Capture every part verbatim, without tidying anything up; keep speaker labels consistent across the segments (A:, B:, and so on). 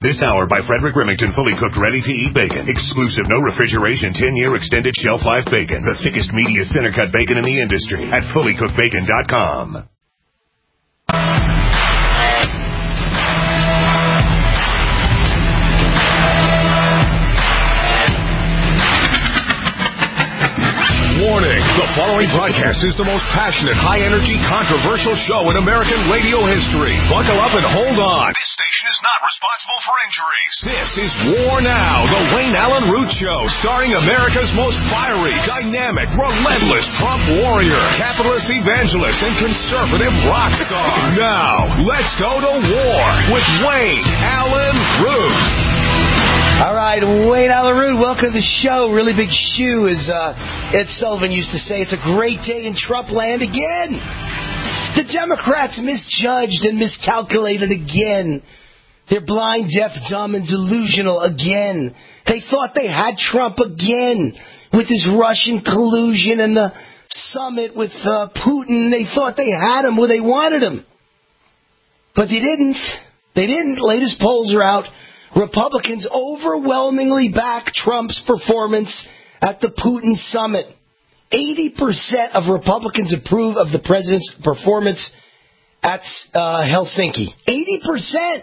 A: This hour by Frederick Remington, fully cooked, ready-to-eat bacon. Exclusive, no refrigeration, ten-year extended shelf life bacon. The thickest, meatiest center-cut bacon in the industry at fully cooked bacon dot com.
B: Warning, the following broadcast is the most passionate, high-energy, controversial show in American radio history. Buckle up and hold on. This station is not responsible for injuries. This is War Now, the Wayne Allen Root Show, starring America's most fiery, dynamic, relentless Trump warrior, capitalist evangelist, and conservative rock star. Now, let's go to war with Wayne Allen Root.
C: All right, Wayne Allen Root, welcome to the show. Really big shoe, as uh, Ed Sullivan used to say. It's a great day in Trump land again. The Democrats misjudged and miscalculated again. They're blind, deaf, dumb, and delusional again. They thought they had Trump again with his Russian collusion and the summit with uh, Putin. They thought they had him where they wanted him. But they didn't. They didn't. Latest polls are out. Republicans overwhelmingly back Trump's performance at the Putin summit. eighty percent of Republicans approve of the president's performance at uh, Helsinki. eighty percent.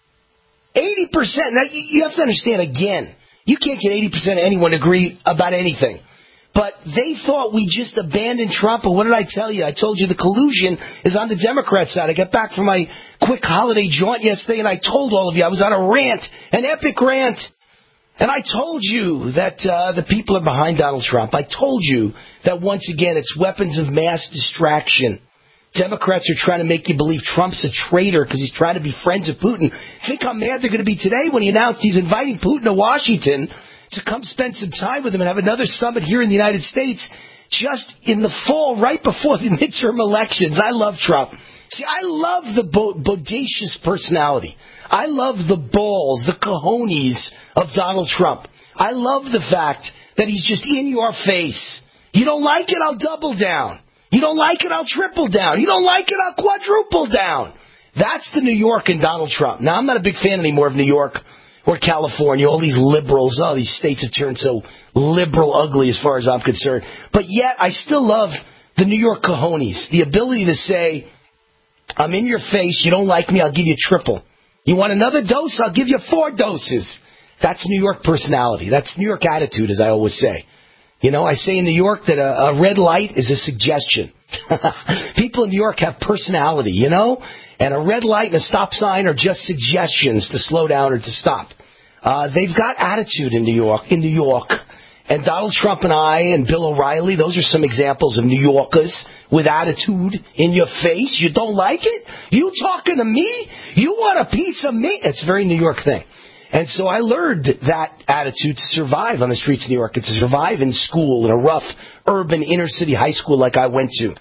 C: eighty percent. Now, you have to understand, again, you can't get eighty percent of anyone to agree about anything. But they thought we just abandoned Trump. And what did I tell you? I told you the collusion is on the Democrat side. I got back from my quick holiday jaunt yesterday, and I told all of you I was on a rant, an epic rant. And I told you that uh, the people are behind Donald Trump. I told you that, once again, it's weapons of mass distraction. Democrats are trying to make you believe Trump's a traitor because he's trying to be friends of Putin. Think how mad they're going to be today when he announced he's inviting Putin to Washington to come spend some time with him and have another summit here in the United States just in the fall, right before the midterm elections. I love Trump. See, I love the bo- bodacious personality. I love the balls, the cojones of Donald Trump. I love the fact that he's just in your face. You don't like it, I'll double down. You don't like it, I'll triple down. You don't like it, I'll quadruple down. That's the New York and Donald Trump. Now, I'm not a big fan anymore of New York or California, all these liberals. Oh, these states have turned so liberal ugly as far as I'm concerned. But yet, I still love the New York cojones, the ability to say, I'm in your face, you don't like me, I'll give you triple. You want another dose, I'll give you four doses. That's New York personality. That's New York attitude, as I always say. You know, I say in New York that a, a red light is a suggestion. People in New York have personality, you know? And a red light and a stop sign are just suggestions to slow down or to stop. Uh, they've got attitude in New York, in New York. And Donald Trump and I and Bill O'Reilly, those are some examples of New Yorkers with attitude in your face. You don't like it? You talking to me? You want a piece of me? It's a very New York thing. And so I learned that attitude to survive on the streets of New York and to survive in school in a rough, urban, inner-city high school like I went to.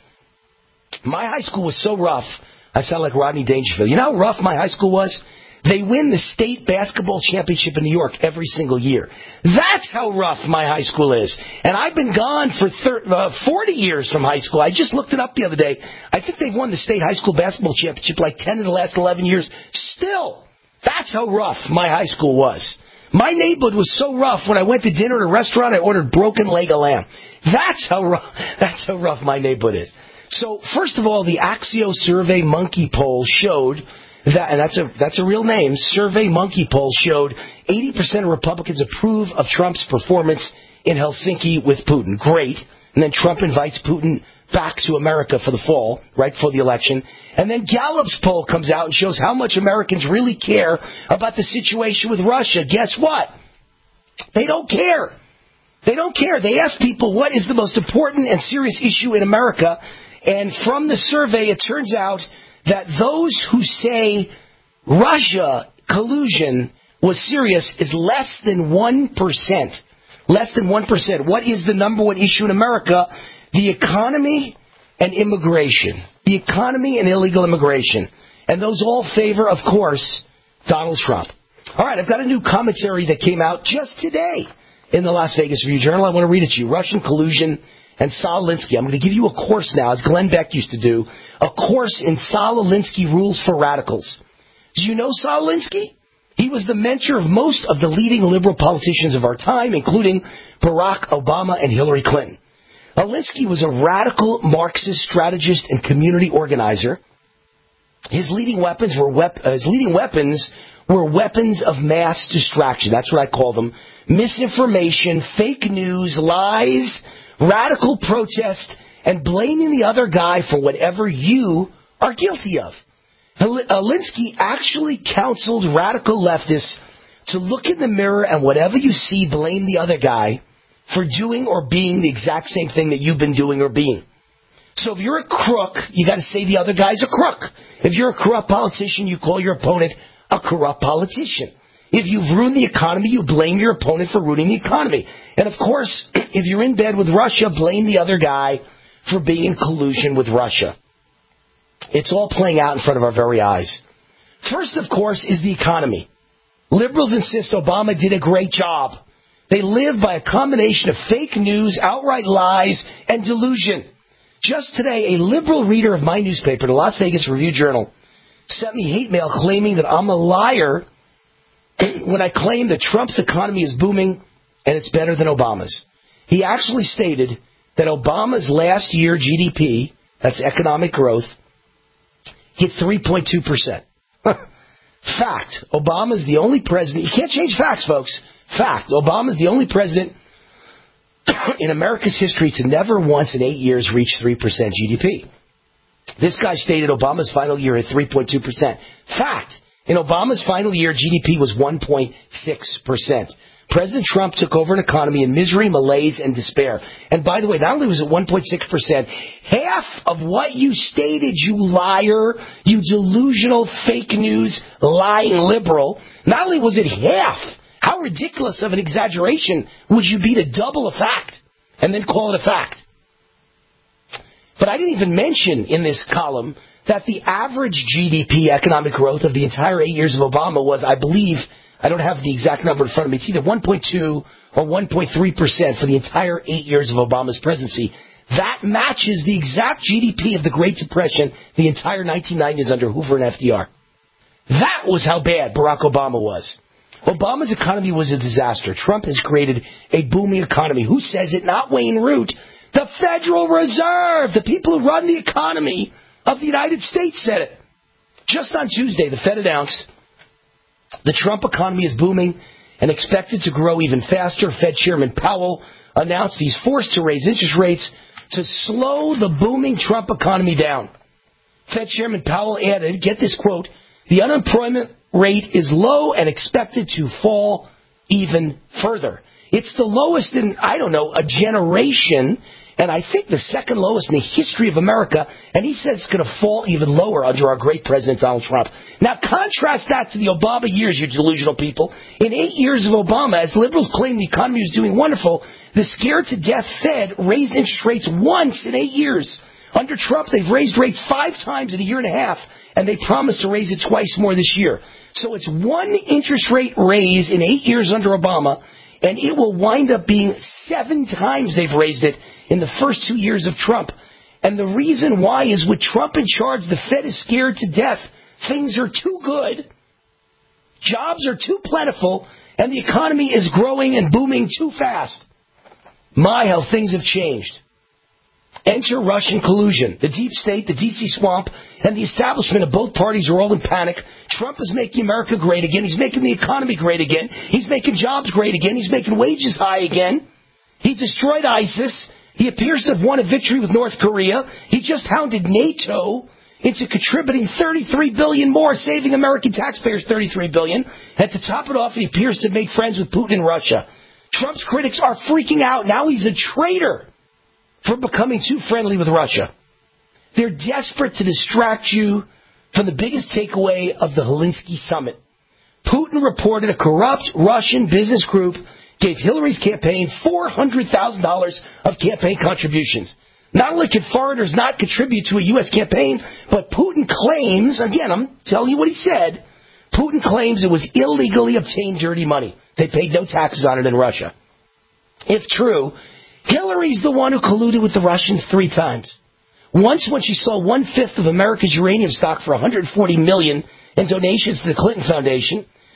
C: My high school was so rough, I sound like Rodney Dangerfield. You know how rough my high school was? They win the state basketball championship in New York every single year. That's how rough my high school is. And I've been gone for thirty, uh, forty years from high school. I just looked it up the other day. I think they've won the state high school basketball championship like ten in the last eleven years. Still, that's how rough my high school was. My neighborhood was so rough, when I went to dinner at a restaurant, I ordered broken leg of lamb. That's how rough, that's how rough my neighborhood is. So, first of all, the Axios Survey Monkey Poll showed that, and that's a that's a real name, Survey Monkey Poll showed eighty percent of Republicans approve of Trump's performance in Helsinki with Putin. Great. And then Trump invites Putin back to America for the fall, right before the election. And then Gallup's poll comes out and shows how much Americans really care about the situation with Russia. Guess what? They don't care. They don't care. They ask people, what is the most important and serious issue in America? And from the survey, it turns out that those who say Russia collusion was serious is less than one percent. Less than one percent. What is the number one issue in America? The economy and immigration. The economy and illegal immigration. And those all favor, of course, Donald Trump. All right, I've got a new commentary that came out just today in the Las Vegas Review-Journal. I want to read it to you. Russian collusion and Saul Alinsky. I'm going to give you a course now, as Glenn Beck used to do, a course in Saul Alinsky rules for radicals. Do you know Saul Alinsky? He was the mentor of most of the leading liberal politicians of our time, including Barack Obama and Hillary Clinton. Alinsky was a radical Marxist strategist and community organizer. His leading weapons were wep- uh, his leading weapons were weapons of mass distraction. That's what I call them. Misinformation, fake news, lies, radical protest, and blaming the other guy for whatever you are guilty of. Alinsky actually counseled radical leftists to look in the mirror and whatever you see, blame the other guy for doing or being the exact same thing that you've been doing or being. So if you're a crook, you got to say the other guy's a crook. If you're a corrupt politician, you call your opponent a corrupt politician. If you've ruined the economy, you blame your opponent for ruining the economy. And of course, if you're in bed with Russia, blame the other guy for being in collusion with Russia. It's all playing out in front of our very eyes. First, of course, is the economy. Liberals insist Obama did a great job. They live by a combination of fake news, outright lies, and delusion. Just today, a liberal reader of my newspaper, the Las Vegas Review-Journal, sent me hate mail claiming that I'm a liar when I claim that Trump's economy is booming and it's better than Obama's. He actually stated that Obama's last year G D P, that's economic growth, hit three point two percent. Fact. Obama's the only president. You can't change facts, folks. Fact. Obama's the only president in America's history to never once in eight years reach three percent G D P. This guy stated Obama's final year hit three point two percent. Fact. In Obama's final year, G D P was one point six percent. President Trump took over an economy in misery, malaise, and despair. And by the way, not only was it one point six percent, half of what you stated, you liar, you delusional, fake news, lying liberal, not only was it half, how ridiculous of an exaggeration would you be to double a fact and then call it a fact? But I didn't even mention in this column that the average G D P economic growth of the entire eight years of Obama was, I believe, I don't have the exact number in front of me. It's either one point two or one point three percent for the entire eight years of Obama's presidency. That matches the exact G D P of the Great Depression, the entire nineteen nineties under Hoover and F D R. That was how bad Barack Obama was. Obama's economy was a disaster. Trump has created a booming economy. Who says it? Not Wayne Root. The Federal Reserve, the people who run the economy of the United States, said it. Just on Tuesday, the Fed announced the Trump economy is booming and expected to grow even faster. Fed Chairman Powell announced he's forced to raise interest rates to slow the booming Trump economy down. Fed Chairman Powell added, get this quote, the unemployment rate is low and expected to fall even further. It's the lowest in, I don't know, a generation, and I think the second lowest in the history of America, and he says it's going to fall even lower under our great President Donald Trump. Now contrast that to the Obama years, you delusional people. In eight years of Obama, as liberals claim the economy was doing wonderful, the scared-to-death Fed raised interest rates once in eight years. Under Trump, they've raised rates five times in a year and a half, and they promised to raise it twice more this year. So it's one interest rate raise in eight years under Obama, and it will wind up being seven times they've raised it in the first two years of Trump. And the reason why is with Trump in charge, the Fed is scared to death. Things are too good. Jobs are too plentiful, and the economy is growing and booming too fast. My, how things have changed. Enter Russian collusion. The deep state, the D C swamp, and the establishment of both parties are all in panic. Trump is making America great again. He's making the economy great again. He's making jobs great again. He's making wages high again. He destroyed ISIS. He appears to have won a victory with North Korea. He just hounded NATO into contributing thirty-three billion dollars more, saving American taxpayers thirty-three billion dollars. And to top it off, he appears to have made friends with Putin and Russia. Trump's critics are freaking out. Now he's a traitor for becoming too friendly with Russia. They're desperate to distract you from the biggest takeaway of the Helsinki summit. Putin reported a corrupt Russian business group gave Hillary's campaign four hundred thousand dollars of campaign contributions. Not only could foreigners not contribute to a U S campaign, but Putin claims, again, I'm telling you what he said, Putin claims it was illegally obtained dirty money. They paid no taxes on it in Russia. If true, Hillary's the one who colluded with the Russians three times. Once when she sold one-fifth of America's uranium stock for one hundred forty million dollars in donations to the Clinton Foundation.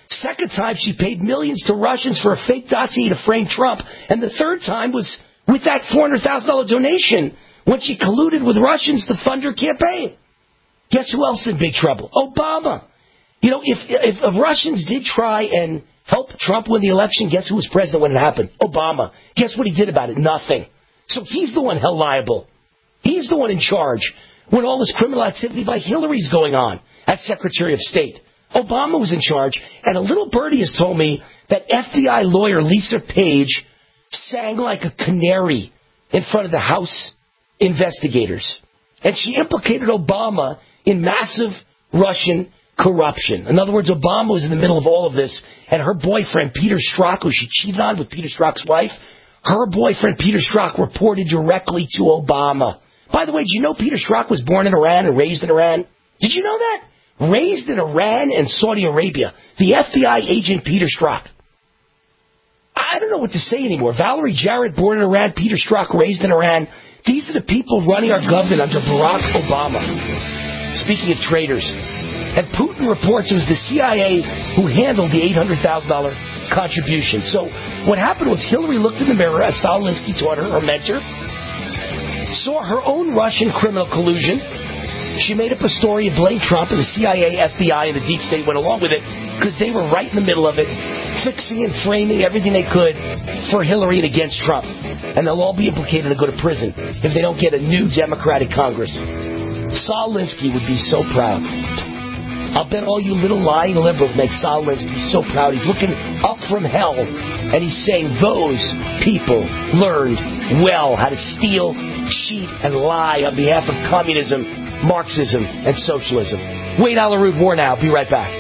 C: Second time, she paid millions to Russians for a fake dossier to frame Trump. And the third time was with that four hundred thousand dollars donation when she colluded with Russians to fund her campaign. Guess who else in big trouble? Obama. You know, if, if, if Russians did try and help Trump win the election, guess who was president when it happened? Obama. Guess what he did about it? Nothing. So he's the one held liable. He's the one in charge when all this criminal activity by Hillary's going on as Secretary of State. Obama was in charge, and a little birdie has told me that F B I lawyer Lisa Page sang like a canary in front of the House investigators. And she implicated Obama in massive Russian corruption. In other words, Obama was in the middle of all of this, and her boyfriend, Peter Strzok, who she cheated on with Peter Strzok's wife, her boyfriend, Peter Strzok, reported directly to Obama. By the way, did you know Peter Strzok was born in Iran and raised in Iran? Did you know that? Raised in Iran and Saudi Arabia. The F B I agent Peter Strzok. I don't know what to say anymore. Valerie Jarrett, born in Iran, Peter Strzok, raised in Iran. These are the people running our government under Barack Obama. Speaking of traitors. And Putin reports it was the C I A who handled the eight hundred thousand dollars contribution. So what happened was Hillary looked in the mirror, as Saul Alinsky taught her, her mentor, saw her own Russian criminal collusion. She made up a story and blamed Trump, and the C I A, F B I, and the deep state went along with it because they were right in the middle of it, fixing and framing everything they could for Hillary and against Trump. And they'll all be implicated and go to prison if they don't get a new Democratic Congress. Saul Alinsky would be so proud. I'll bet all you little lying liberals make Saul Alinsky so proud. He's looking up from hell, and he's saying those people learned well how to steal, cheat, and lie on behalf of communism, Marxism, and socialism. Wade Alaroot, War Now. Be right back.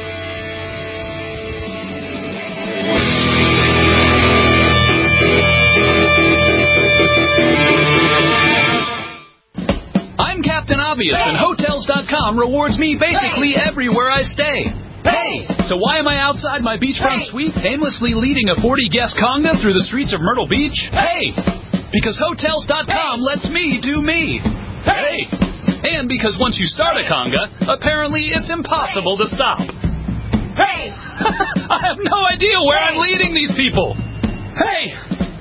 D: I'm Captain Obvious, and Hotels dot com rewards me basically everywhere I stay. Hey! So why am I outside my beachfront suite aimlessly leading a forty-guest conga through the streets of Myrtle Beach? Hey! Because Hotels dot com lets me do me. Hey! And because once you start a conga, apparently it's impossible to stop. Hey! I have no idea where I'm leading these people. Hey!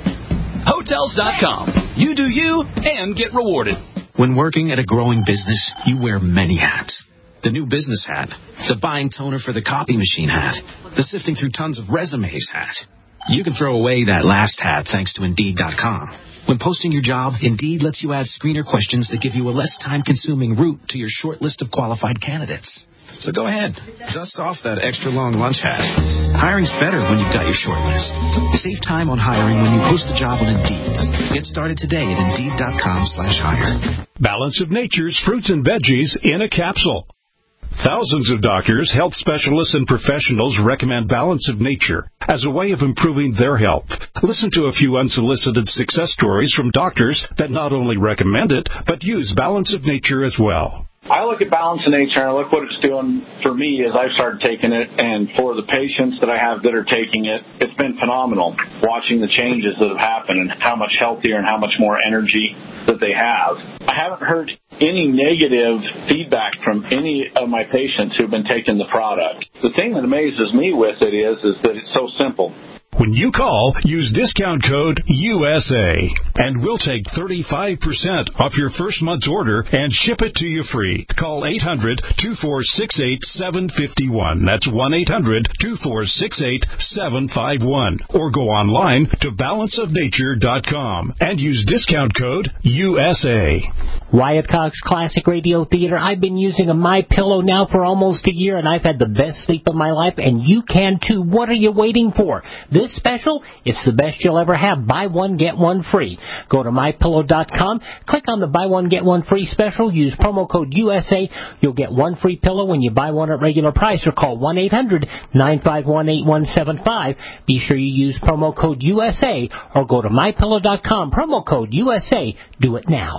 D: Hotels dot com. You do you and get rewarded.
E: When working at a growing business, you wear many hats. The new business hat, the buying toner for the copy machine hat, the sifting through tons of resumes hat. You can throw away that last hat thanks to Indeed dot com. When posting your job, Indeed lets you add screener questions that give you a less time-consuming route to your short list of qualified candidates. So go ahead, dust off that extra long lunch hat. Hiring's better when you've got your short list. Save time on hiring when you post a job on Indeed. Get started today at Indeed dot com slash hire.
F: Balance of Nature's fruits and veggies in a capsule. Thousands of doctors, health specialists, and professionals recommend Balance of Nature as a way of improving their health. Listen to a few unsolicited success stories from doctors that not only recommend it, but use Balance of Nature as well.
G: I look at Balance of Nature and I look what it's doing for me as I've started taking it, and for the patients that I have that are taking it, it's been phenomenal watching the changes that have happened and how much healthier and how much more energy that they have. I haven't heard any negative feedback from any of my patients who've been taking the product. The thing that amazes me with it is, is that it's so simple.
F: When you call, use discount code U S A, and we'll take thirty-five percent off your first month's order and ship it to you free. Call eight hundred, two four six eight, seven five one. That's one eight hundred, two four six eight, seven five one. Or go online to balance of nature dot com and use discount code U S A.
H: Wyatt Cox Classic Radio Theater. I've been using a MyPillow now for almost a year, and I've had the best sleep of my life, and you can too. What are you waiting for? This special, it's the best you'll ever have. Buy one, get one free. Go to my pillow dot com, click on the buy one, get one free special, use promo code U S A. You'll get one free pillow when you buy one at regular price, or call one eight hundred, nine five one, eight one seven five. Be sure you use promo code U S A, or go to my pillow dot com, promo code U S A. Do it now.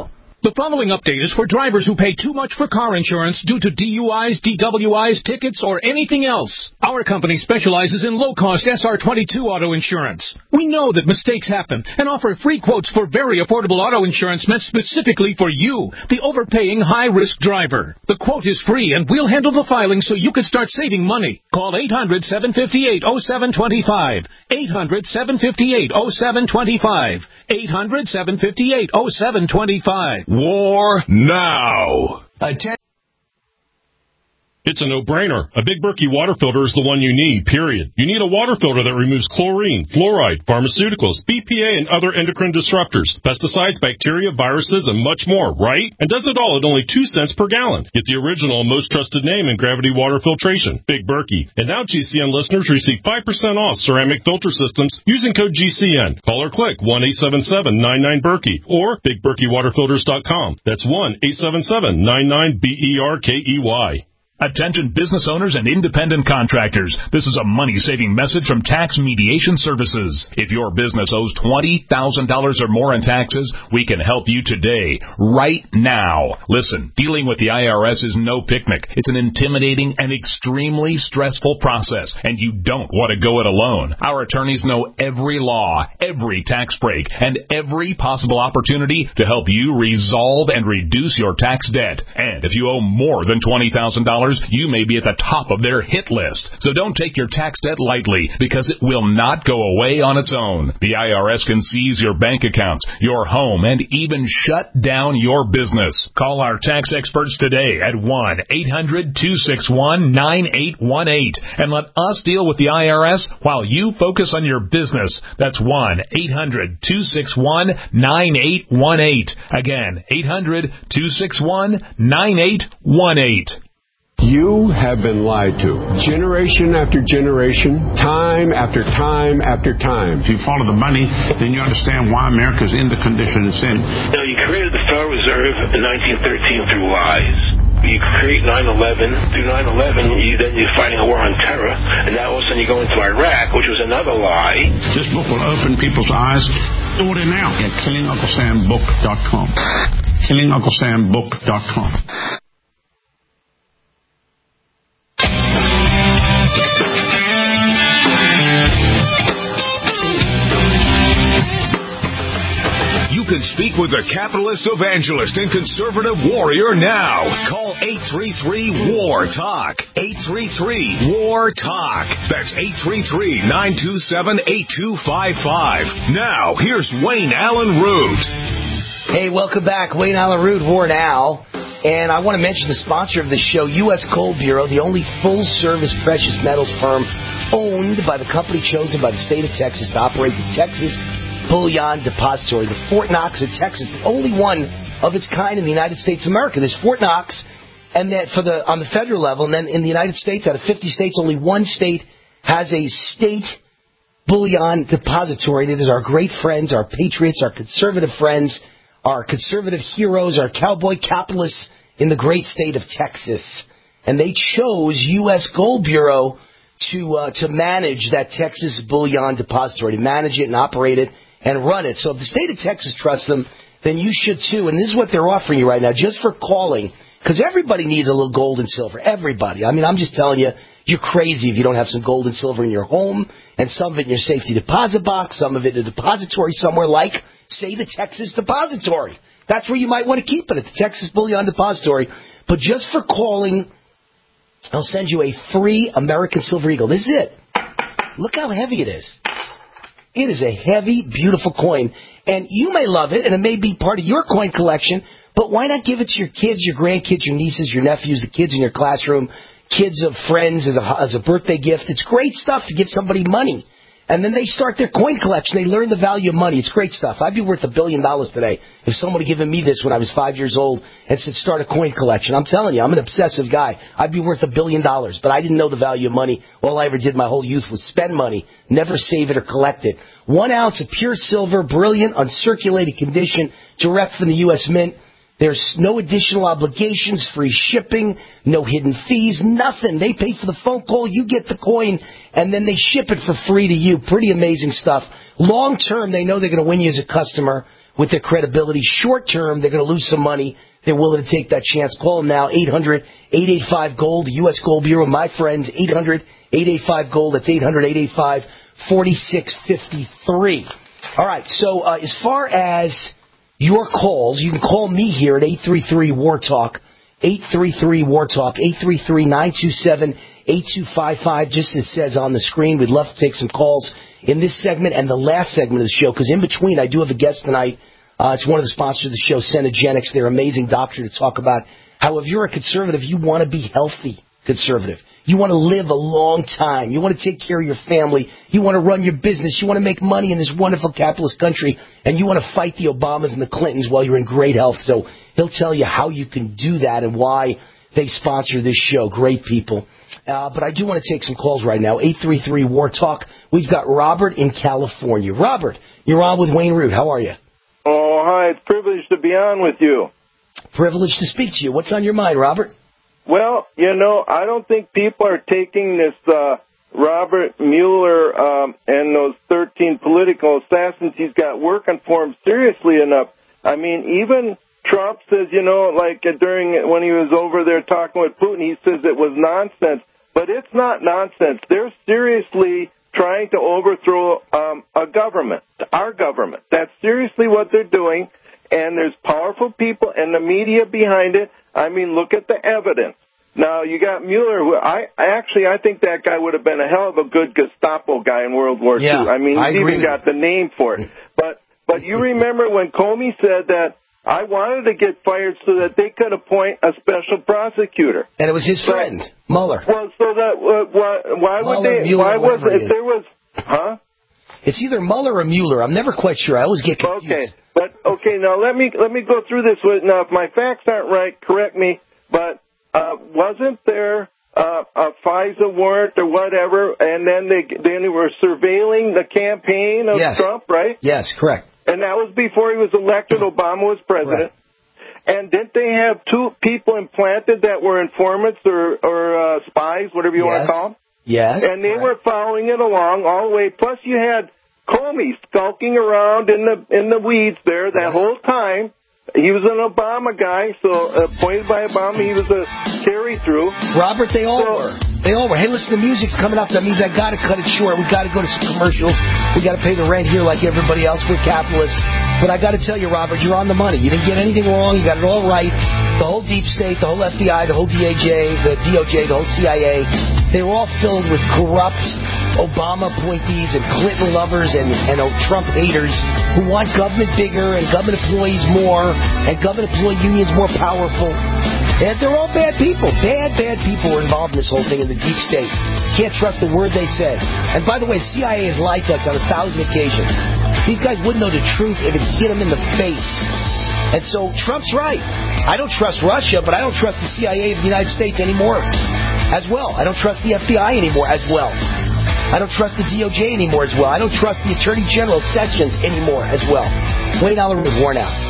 I: The following update is for drivers who pay too much for car insurance due to D U Is, D W Is, tickets, or anything else. Our company specializes in low-cost S R twenty-two auto insurance. We know that mistakes happen and offer free quotes for very affordable auto insurance meant specifically for you, the overpaying high-risk driver. The quote is free, and we'll handle the filing so you can start saving money. Call eight hundred, seven five eight, oh seven two five. eight hundred, seven five eight, oh seven two five. eight hundred, seven five eight, oh seven two five.
B: War now.
C: Atten-
J: It's a no-brainer. A Big Berkey water filter is the one you need, period. You need a water filter that removes chlorine, fluoride, pharmaceuticals, B P A, and other endocrine disruptors, pesticides, bacteria, viruses, and much more, right? And does it all at only two cents per gallon. Get the original and most trusted name in gravity water filtration, Big Berkey. And now G C N listeners receive five percent off ceramic filter systems using code G C N. Call or click one eight seven seven, nine nine, Berkey or big berkey water filters dot com. That's one eight seven seven, nine nine, B E R K E Y.
K: Attention business owners and independent contractors. This is a money-saving message from Tax Mediation Services. If your business owes twenty thousand dollars or more in taxes, we can help you today, right now. Listen, dealing with the I R S is no picnic. It's an intimidating and extremely stressful process, and you don't want to go it alone. Our attorneys know every law, every tax break, and every possible opportunity to help you resolve and reduce your tax debt. And if you owe more than twenty thousand dollars, you may be at the top of their hit list. So don't take your tax debt lightly, because it will not go away on its own. The I R S can seize your bank accounts, your home, and even shut down your business. Call our tax experts today at one eight hundred, two six one, nine eight one eight and let us deal with the I R S while you focus on your business. That's one eight hundred, two six one, nine eight one eight. Again, eight hundred, two six one, nine eight one eight.
L: You have been lied to, generation after generation, time after time after time.
M: If you follow the money, then you understand why America's in the condition it's in.
N: Now, you created the Federal Reserve in nineteen thirteen through lies. You create nine eleven. Through nine eleven, you, then you're fighting a war on terror, and now all of a sudden you go into Iraq, which was another lie.
M: This book will open people's eyes. Order now at killing uncle sam book dot com. killing uncle sam book dot com.
B: You can speak with a capitalist evangelist and conservative warrior now. Call eight three three, W A R, TALK. eight three three, W A R, TALK. That's eight three three, nine two seven, eight two five five. Now, here's Wayne Allen Root.
C: Hey, welcome back. Wayne Allen Root, War Now. And I want to mention the sponsor of this show, U S Gold Bureau, the only full-service precious metals firm owned by the company chosen by the state of Texas to operate the Texas Bullion Depository. The Fort Knox of Texas, the only one of its kind in the United States of America. There's Fort Knox, and that for the on the federal level, and then in the United States, out of fifty states, only one state has a state bullion depository. And it is our great friends, our patriots, our conservative friends, our conservative heroes, our cowboy capitalists in the great state of Texas. And they chose U S Gold Bureau to uh, to manage that Texas Bullion Depository, to manage it and operate it and run it. So if the state of Texas trusts them, then you should too. And this is what they're offering you right now, just for calling, because everybody needs a little gold and silver. Everybody. I mean, I'm just telling you, you're crazy if you don't have some gold and silver in your home, and some of it in your safety deposit box, some of it in a depository somewhere like, say, the Texas Depository. That's where you might want to keep it, at the Texas Bullion Depository. But just for calling, I'll send you a free American Silver Eagle. This is it. Look how heavy it is. It is a heavy, beautiful coin. And you may love it, and it may be part of your coin collection, but why not give it to your kids, your grandkids, your nieces, your nephews, the kids in your classroom, kids of friends as a, as a birthday gift? It's great stuff to give somebody money. And then they start their coin collection. They learn the value of money. It's great stuff. I'd be worth a billion dollars today if someone had given me this when I was five years old and said, start a coin collection. I'm telling you, I'm an obsessive guy. I'd be worth a billion dollars. But I didn't know the value of money. All I ever did my whole youth was spend money, never save it or collect it. One ounce of pure silver, brilliant, uncirculated condition, direct from the U S Mint. There's no additional obligations, free shipping, no hidden fees, nothing. They pay for the phone call, you get the coin, and then they ship it for free to you. Pretty amazing stuff. Long term, they know they're going to win you as a customer with their credibility. Short term, they're going to lose some money. They're willing to take that chance. Call them now, eight hundred, eight eight five, GOLD, U S Gold Bureau. My friends, eight hundred, eight eight five, GOLD. That's eight hundred, eight eight five, four six five three. All right, so uh, as far as your calls, you can call me here at eight three three, war talk, eight three three, war talk, eight three three, nine two seven, eight two five five, just as it says on the screen. We'd love to take some calls in this segment and the last segment of the show, because in between, I do have a guest tonight. Uh, it's one of the sponsors of the show, Cenegenics. They're an amazing doctor to talk about how if you're a conservative, you want to be healthy conservative. You want to live a long time. You want to take care of your family. You want to run your business. You want to make money in this wonderful capitalist country. And you want to fight the Obamas and the Clintons while you're in great health. So he'll tell you how you can do that and why they sponsor this show. Great people. Uh, but I do want to take some calls right now. eight three three, war talk. We've got Robert in California. Robert, you're on with Wayne Root. How are you?
O: Oh, hi. It's a privilege to be on with you.
C: Privilege to speak to you. What's on your mind, Robert?
O: Well, you know, I don't think people are taking this uh, Robert Mueller um, and those thirteen political assassins he's got working for him seriously enough. I mean, even Trump says, you know, like uh, during when he was over there talking with Putin, he says it was nonsense. But it's not nonsense. They're seriously trying to overthrow um, a government, our government. That's seriously what they're doing. And there's powerful people and the media behind it. I mean, look at the evidence. Now, you got Mueller, who I actually, I think that guy would have been a hell of a good Gestapo guy in World War
C: yeah,
O: Two. I mean, he's even got the name for it. But, but you remember when Comey said that I wanted to get fired so that they could appoint a special prosecutor.
C: And it was his friend, so, Mueller.
O: Well, so that, uh, why, why
C: Mueller,
O: would they,
C: Mueller,
O: why was
C: it,
O: if there was, huh?
C: It's either Mueller or Mueller. I'm never quite sure. I always get confused.
O: Okay, but okay, now let me let me go through this. With, now, if my facts aren't right, correct me. But uh, wasn't there uh, a FISA warrant or whatever, and then they then they were surveilling the campaign of
C: yes.
O: Trump, right?
C: Yes, correct.
O: And that was before he was elected. Obama was president. Right. And didn't they have two people implanted that were informants or or uh, spies, whatever you
C: yes.
O: want to call them?
C: Yes.
O: And they
C: right.
O: were following it along all the way. Plus, you had Comey skulking around in the in the weeds there that yes. whole time. He was an Obama guy, so appointed by Obama, he was a carry-through.
C: Robert, they all so, were. They all were. Hey, listen, the music's coming up. That means I got to cut it short. We got to go to some commercials. We got to pay the rent here like everybody else. We're capitalists. But I got to tell you, Robert, you're on the money. You didn't get anything wrong. You got it all right. The whole deep state, the whole F B I, the whole D O J, the D O J, the whole C I A, they were all filled with corrupt Obama appointees and Clinton lovers and, and oh, Trump haters who want government bigger and government employees more and government employee unions more powerful. And they're all bad people. Bad, bad people are involved in this whole thing in the deep state. Can't trust the word they said. And by the way, the C I A has lied to us on a thousand occasions. These guys wouldn't know the truth if it hit them in the face. And so Trump's right. I don't trust Russia, but I don't trust the C I A of the United States anymore as well. I don't trust the F B I anymore as well. I don't trust the D O J anymore as well. I don't trust the Attorney General Sessions anymore as well. Wayne Allyn Root, worn out.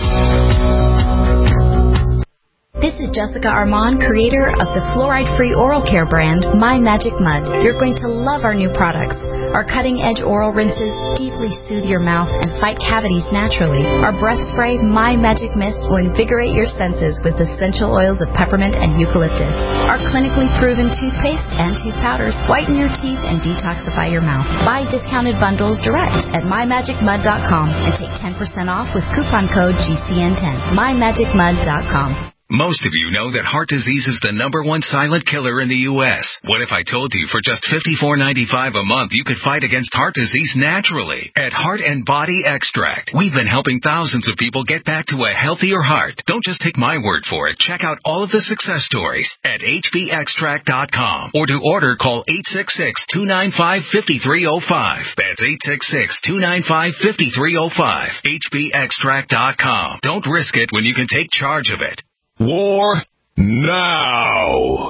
P: This is Jessica Armand, creator of the fluoride-free oral care brand, My Magic Mud. You're going to love our new products. Our cutting-edge oral rinses deeply soothe your mouth and fight cavities naturally. Our breath spray, My Magic Mist, will invigorate your senses with essential oils of peppermint and eucalyptus. Our clinically proven toothpaste and tooth powders whiten your teeth and detoxify your mouth. Buy discounted bundles direct at my magic mud dot com and take ten percent off with coupon code G C N ten. my magic mud dot com.
Q: Most of you know that heart disease is the number one silent killer in the U S What if I told you for just fifty-four ninety-five a month you could fight against heart disease naturally? At Heart and Body Extract, we've been helping thousands of people get back to a healthier heart. Don't just take my word for it. Check out all of the success stories at H B extract dot com. Or to order, call eight six six, two nine five, five three zero five. That's eight six six, two nine five, five three zero five. H B extract dot com. Don't risk it when you can take charge of it.
B: War now.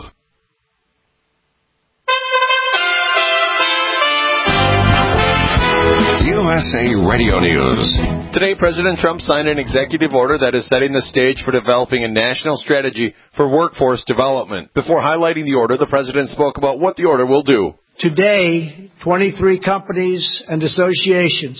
B: U S A Radio News.
R: Today, President Trump signed an executive order that is setting the stage for developing a national strategy for workforce development. Before highlighting the order, the president spoke about what the order will do.
S: Today, twenty-three companies and associations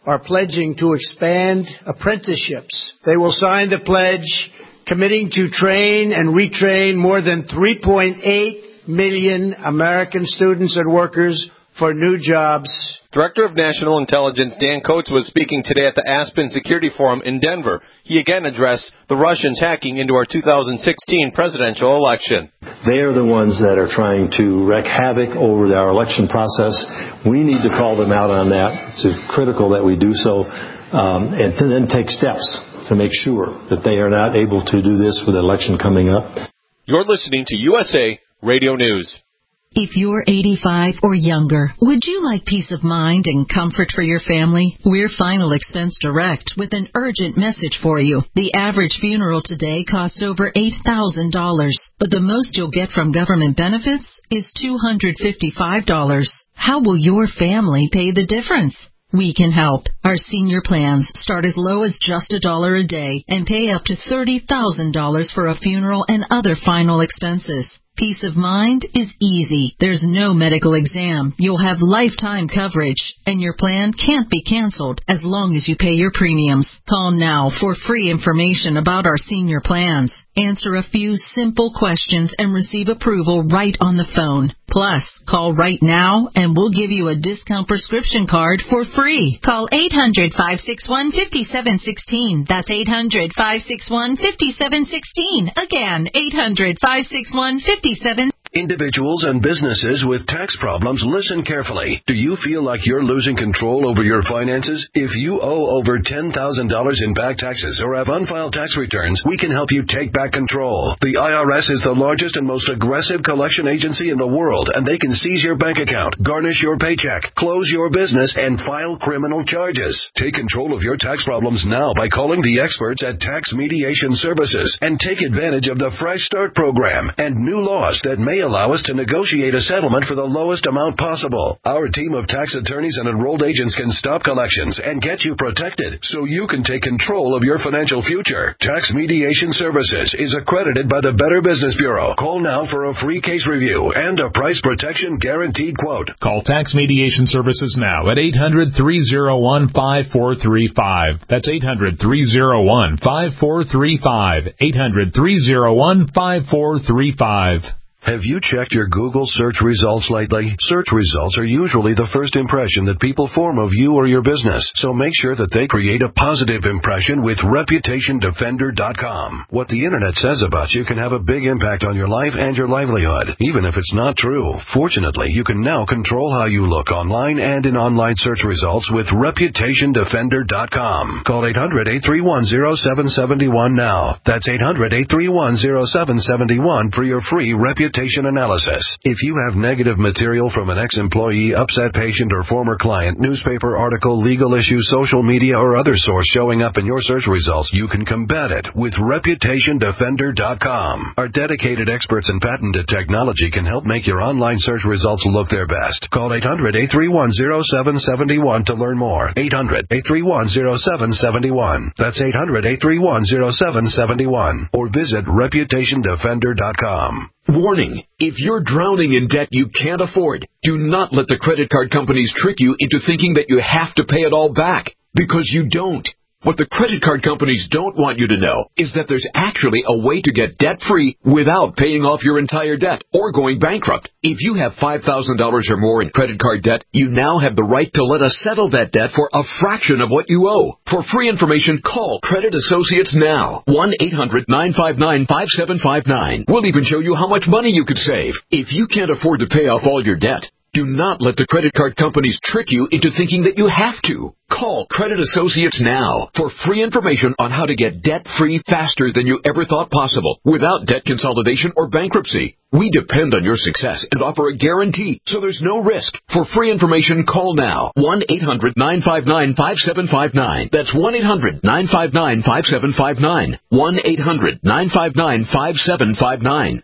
S: are pledging to expand apprenticeships. They will sign the pledge committing to train and retrain more than three point eight million American students and workers for new jobs.
R: Director of National Intelligence Dan Coates was speaking today at the Aspen Security Forum in Denver. He again addressed the Russians hacking into our two thousand sixteen presidential election.
T: They are the ones that are trying to wreak havoc over our election process. We need to call them out on that. It's critical that we do so, um, and then take steps to make sure that they are not able to do this with the election coming up.
R: You're listening to U S A Radio News.
U: If you're eighty-five or younger, would you like peace of mind and comfort for your family? We're Final Expense Direct with an urgent message for you. The average funeral today costs over eight thousand dollars, but the most you'll get from government benefits is two hundred fifty-five dollars. How will your family pay the difference? We can help. Our senior plans start as low as just a dollar a day and pay up to thirty thousand dollars for a funeral and other final expenses. Peace of mind is easy. There's no medical exam. You'll have lifetime coverage, and your plan can't be canceled as long as you pay your premiums. Call now for free information about our senior plans. Answer a few simple questions and receive approval right on the phone. Plus, call right now and we'll give you a discount prescription card for free. Call eight hundred, five six one, five seven one six. That's eight hundred, five six one, five seven one six. Again, eight hundred, five six one, five seven.
V: Individuals and businesses with tax problems, listen carefully. Do you feel like you're losing control over your finances? If you owe over ten thousand dollars in back taxes or have unfiled tax returns, we can help you take back control. The I R S is the largest and most aggressive collection agency in the world, and they can seize your bank account, garnish your paycheck, close your business, and file criminal charges. Take control of your tax problems now by calling the experts at Tax Mediation Services and take advantage of the Fresh Start program and new laws that may allow us to negotiate a settlement for the lowest amount possible. Our team of tax attorneys and enrolled agents can stop collections and get you protected so you can take control of your financial future. Tax Mediation Services is accredited by the Better Business Bureau. Call now for a free case review and a price protection guaranteed quote.
K: Call Tax Mediation Services now at eight hundred, three oh one, five four three five. That's eight hundred, three oh one, five four three five. eight hundred, three oh one, five four three five.
V: Have you checked your Google search results lately? Search results are usually the first impression that people form of you or your business, so make sure that they create a positive impression with Reputation Defender dot com. What the Internet says about you can have a big impact on your life and your livelihood, even if it's not true. Fortunately, you can now control how you look online and in online search results with Reputation Defender dot com. Call eight hundred, eight three one, oh seven seven one now. That's eight hundred, eight three one, oh seven seven one for your free Reputation analysis. If you have negative material from an ex-employee, upset patient, or former client, newspaper article, legal issue, social media, or other source showing up in your search results, you can combat it with Reputation Defender dot com. Our dedicated experts in patented technology can help make your online search results look their best. Call eight hundred, eight three one, oh seven seven one to learn more. eight hundred, eight three one, oh seven seven one. That's eight hundred, eight three one, oh seven seven one. Or visit Reputation Defender dot com.
W: Warning, if you're drowning in debt you can't afford, do not let the credit card companies trick you into thinking that you have to pay it all back, because you don't. What the credit card companies don't want you to know is that there's actually a way to get debt-free without paying off your entire debt or going bankrupt. If you have five thousand dollars or more in credit card debt, you now have the right to let us settle that debt for a fraction of what you owe. For free information, call Credit Associates now. one eight hundred, nine five nine, five seven five nine. We'll even show you how much money you could save. If you can't afford to pay off all your debt, do not let the credit card companies trick you into thinking that you have to. Call Credit Associates now for free information on how to get debt-free faster than you ever thought possible without debt consolidation or bankruptcy. We depend on your success and offer a guarantee, so there's no risk. For free information, call now. one eight hundred, nine five nine, five seven five nine. That's one eight hundred, nine five nine, five seven five nine. one eight hundred, nine five nine, five seven five nine.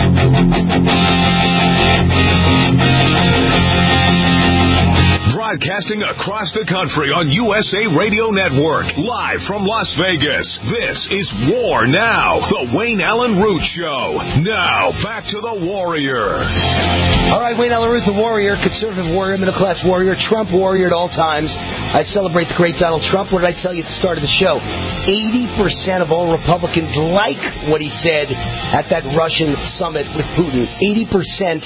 B: Broadcast Broadcasting across the country on U S A Radio Network. Live from Las Vegas. This is War Now. The Wayne Allen Root Show. Now, back to the Warrior.
C: All right, Wayne Allen Root, the Warrior. Conservative warrior, middle-class warrior, Trump warrior at all times. I celebrate the great Donald Trump. What did I tell you at the start of the show? eighty percent of all Republicans like what he said at that Russian summit with Putin. eighty percent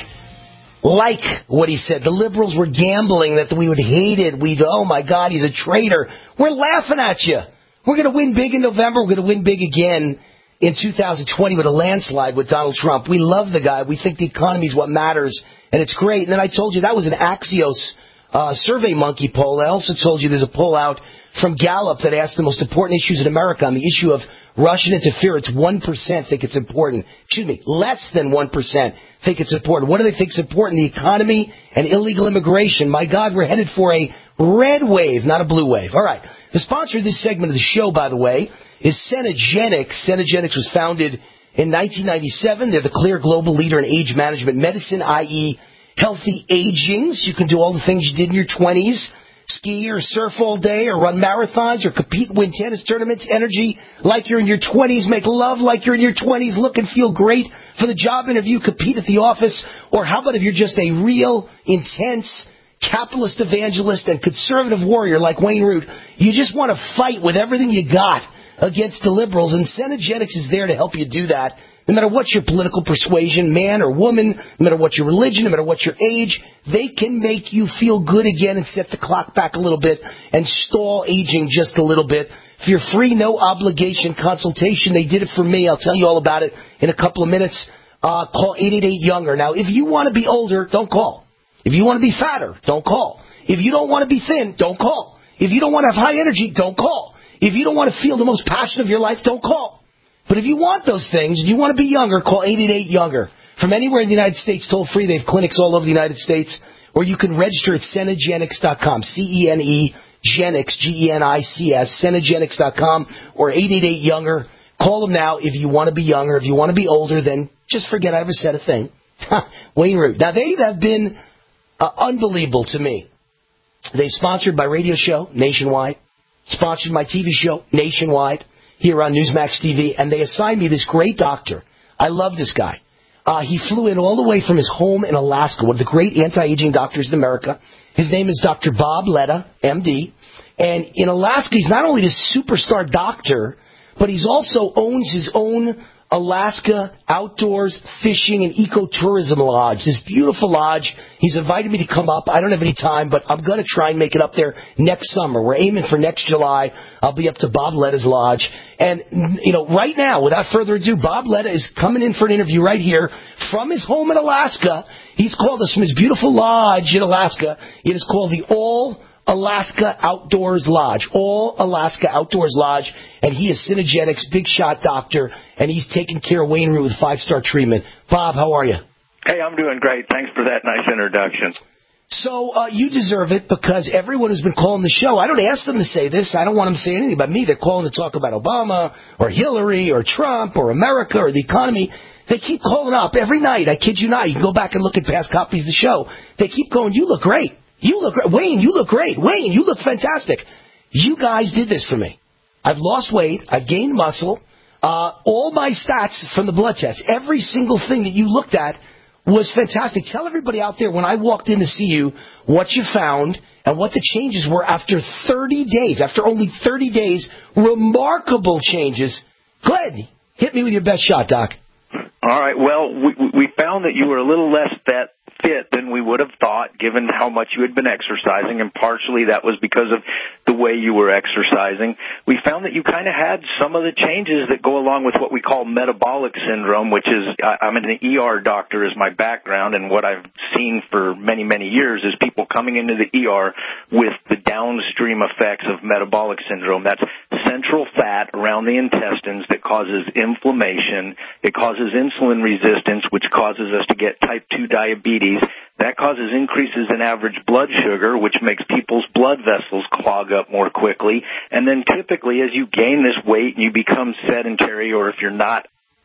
C: like what he said. The liberals were gambling that we would hate it. We'd, oh, my God, he's a traitor. We're laughing at you. We're going to win big in November. We're going to win big again in two thousand twenty with a landslide with Donald Trump. We love the guy. We think the economy is what matters, and it's great. And then I told you that was an Axios uh, Survey Monkey poll. I also told you there's a poll out from Gallup that asked the most important issues in America. On the issue of Russian interference, one percent think it's important. Excuse me, less than one percent think it's important. What do they think is important? The economy and illegal immigration. My God, we're headed for a red wave, not a blue wave. All right. The sponsor of this segment of the show, by the way, is Cenegenics. Cenegenics was founded in nineteen ninety-seven. They're the clear global leader in age management medicine, that is healthy aging. So you can do all the things you did in your twenties. Ski or surf all day or run marathons or compete and win tennis tournaments, energy like you're in your twenties, make love like you're in your twenties, look and feel great for the job interview, compete at the office, or how about if you're just a real, intense, capitalist evangelist and conservative warrior like Wayne Root, you just want to fight with everything you got against the liberals, and Cenegenics is there to help you do that. No matter what your political persuasion, man or woman, no matter what your religion, no matter what your age, they can make you feel good again and set the clock back a little bit and stall aging just a little bit. For your free, no obligation consultation, they did it for me. I'll tell you all about it in a couple of minutes. Uh, call eight eight eight younger. Now, if you want to be older, don't call. If you want to be fatter, don't call. If you don't want to be thin, don't call. If you don't want to have high energy, don't call. If you don't want to feel the most passion of your life, don't call. But if you want those things and you want to be younger, call eight eight eight younger. From anywhere in the United States, toll free. They have clinics all over the United States. Or you can register at Cenegenics dot com. C E N E, Genics, G E N I C S, Cenegenics dot com or eight eight eight younger. Call them now if you want to be younger. If you want to be older, then just forget I ever said a thing. Wayne Root. Now, they have been uh, unbelievable to me. They sponsored my radio show nationwide, sponsored my T V show nationwide, here on Newsmax T V, and they assigned me this great doctor. I love this guy. Uh, he flew in all the way from his home in Alaska, one of the great anti-aging doctors in America. His name is Doctor Bob Letta, M D. And in Alaska, he's not only this superstar doctor, but he's also owns his own Alaska Outdoors Fishing and Ecotourism Lodge, this beautiful lodge. He's invited me to come up. I don't have any time, but I'm going to try and make it up there next summer. We're aiming for next July. I'll be up to Bob Letta's lodge. And, you know, right now, without further ado, Bob Letta is coming in for an interview right here from his home in Alaska. He's called us from his beautiful lodge in Alaska. It is called the All Alaska Outdoors Lodge, All Alaska Outdoors Lodge, and he is Cenegenics, big shot doctor, and he's taking care of Wayne Root with five-star treatment. Bob, how are you?
A: Hey, I'm doing great. Thanks for that nice introduction.
C: So uh, you deserve it because everyone who's been calling the show, I don't ask them to say this. I don't want them to say anything about me. They're calling to talk about Obama or Hillary or Trump or America or the economy. They keep calling up every night. I kid you not. You can go back and look at past copies of the show. They keep going, you look great. You look great. Wayne, you look great. Wayne, you look fantastic. You guys did this for me. I've lost weight. I've gained muscle. Uh, all my stats from the blood test, every single thing that you looked at was fantastic. Tell everybody out there when I walked in to see you what you found and what the changes were after thirty days. After only thirty days, remarkable changes. Go ahead. Hit me with your best shot, Doc.
A: All right. Well, we, we found that you were a little less fat, fit than we would have thought, given how much you had been exercising, and partially that was because of the way you were exercising. We found that you kind of had some of the changes that go along with what we call metabolic syndrome, which is, I'm an E R doctor is my background, and what I've seen for many, many years is people coming into the E R with the downstream effects of metabolic syndrome. That's central fat around the intestines that causes inflammation. It causes insulin resistance, which causes us to get type two diabetes. That causes increases in average blood sugar, which makes people's blood vessels clog up more quickly. And then typically as you gain this weight and you become sedentary, or if you're not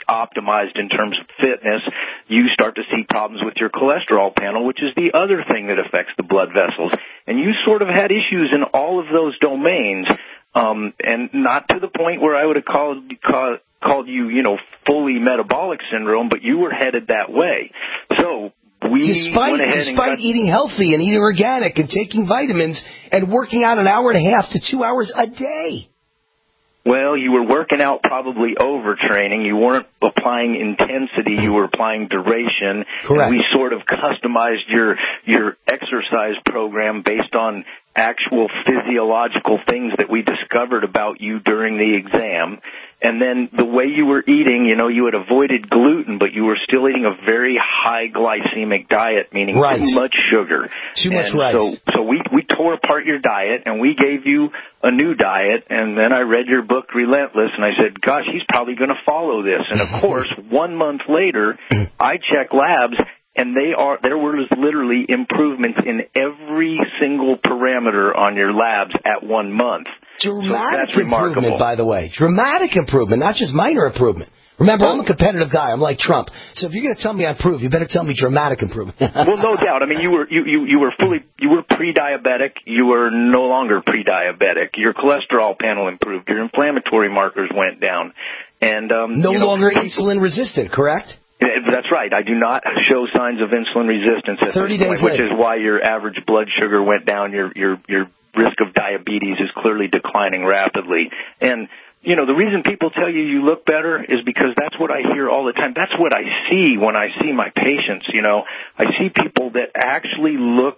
A: optimized in terms of fitness, you start to see problems with your cholesterol panel, which is the other thing that affects the blood vessels. And you sort of had issues in all of those domains, um, and not to the point where I would have called, called, called you, you know, fully metabolic syndrome, but you were headed that way. So we
C: despite,
A: went ahead
C: despite
A: and got,
C: eating healthy and eating organic and taking vitamins and working out an hour and a half to two hours a day.
A: Well, you were working out probably overtraining. You weren't applying intensity. You were applying duration.
C: Correct.
A: And we sort of customized your your exercise program based on actual physiological things that we discovered about you during the exam. And then the way you were eating, you know, you had avoided gluten, but you were still eating a very high glycemic diet, meaning
C: rice.
A: too much sugar.
C: Too much
A: and
C: rice.
A: So, so we, we tore apart your diet, and we gave you a new diet, and then I read your book, Relentless, and I said, gosh, he's probably going to follow this. And, of course, one month later, I checked labs, and they are there was literally improvements in every single parameter on your labs at one month.
C: Dramatic
A: so
C: improvement, by the way. Dramatic improvement, not just minor improvement. Remember, I'm a competitive guy. I'm like Trump. So if you're going to tell me I improve, you better tell me dramatic improvement.
A: Well, no doubt. I mean, you were you, you, you were fully you were pre-diabetic. You were no longer pre-diabetic. Your cholesterol panel improved. Your inflammatory markers went down, and um,
C: no
A: you know,
C: longer insulin resistant. Correct?
A: That's right. I do not show signs of insulin resistance at
C: thirty
A: this point,
C: days
A: which
C: later.
A: is why your average blood sugar went down. Your your your risk of diabetes is clearly declining rapidly. And, you know, the reason people tell you you look better is because that's what I hear all the time. That's what I see when I see my patients, you know. I see people that actually look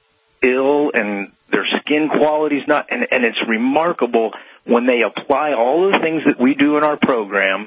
A: ill and their skin quality's not, and, and it's remarkable when they apply all the things that we do in our program,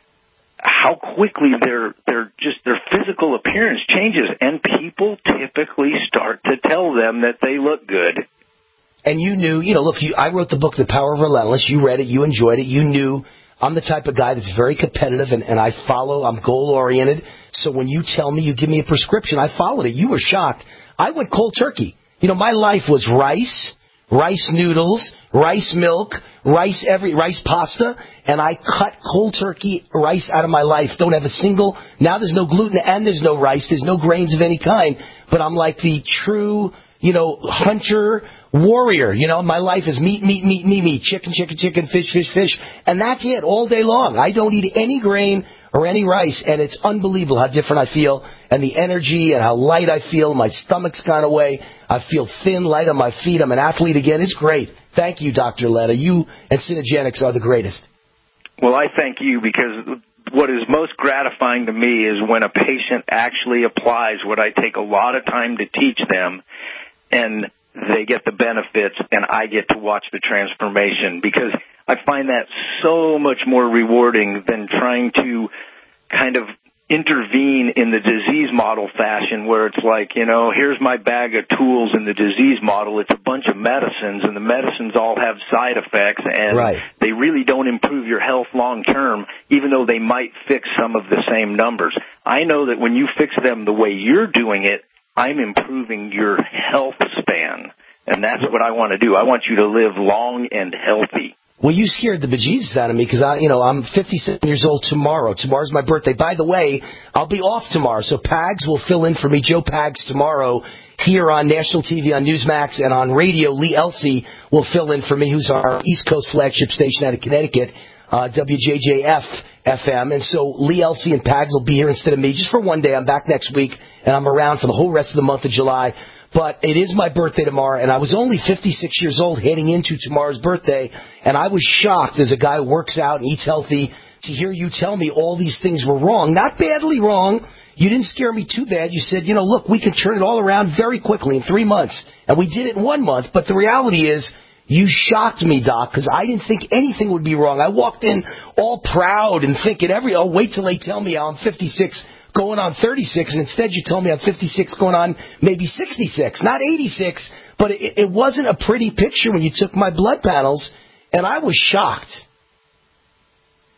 A: how quickly their their just their physical appearance changes, and people typically start to tell them that they look good.
C: And you knew, you know, look, you, I wrote the book, The Power of Relentless. You read it. You enjoyed it. You knew I'm the type of guy that's very competitive, and, and I follow. I'm goal-oriented. So when you tell me, you give me a prescription, I followed it. You were shocked. I went cold turkey. You know, my life was rice, rice noodles, rice milk, rice every rice pasta, and I cut cold turkey rice out of my life. Don't have a single. Now there's no gluten and there's no rice. There's no grains of any kind. But I'm like the true, you know, hunter warrior. You know, my life is meat, meat, meat, meat, meat, chicken, chicken, chicken, fish, fish, fish, and that's it all day long. I don't eat any grain or any rice, and it's unbelievable how different I feel, and the energy and how light I feel. My stomach's gone away. I feel thin, light on my feet. I'm an athlete again. It's great. Thank you, Doctor Letta. You and Synergenics are the greatest.
A: Well, I thank you, because what is most gratifying to me is when a patient actually applies what I take a lot of time to teach them, and they get the benefits, and I get to watch the transformation, because I find that so much more rewarding than trying to kind of intervene in the disease model fashion, where it's like, you know, here's my bag of tools in the disease model. It's a bunch of medicines, and the medicines all have side effects, and
C: right.
A: they really don't improve your health long term, even though they might fix some of the same numbers. I know that when you fix them the way you're doing it, I'm improving your health span, and that's what I want to do. I want you to live long and healthy.
C: Well, you scared the bejesus out of me, because I, you know, I'm fifty-seven years old tomorrow. Tomorrow's my birthday. By the way, I'll be off tomorrow, so Pags will fill in for me. Joe Pags tomorrow here on national T V on Newsmax, and on radio, Lee Elsey will fill in for me, who's our East Coast flagship station out of Connecticut, uh, W J J F F M. And so Lee Elsey and Pags will be here instead of me just for one day. I'm back next week, and I'm around for the whole rest of the month of July. But it is my birthday tomorrow, and I was only fifty-six years old heading into tomorrow's birthday, and I was shocked as a guy who works out and eats healthy to hear you tell me all these things were wrong. Not badly wrong. You didn't scare me too bad. You said, you know, look, we can turn it all around very quickly in three months. And we did it in one month, but the reality is you shocked me, Doc, because I didn't think anything would be wrong. I walked in all proud and thinking, every oh, wait till they tell me how I'm fifty-six going on thirty-six, and instead you told me I'm fifty-six going on maybe sixty-six, not eighty-six, but it, it wasn't a pretty picture when you took my blood panels, and I was shocked.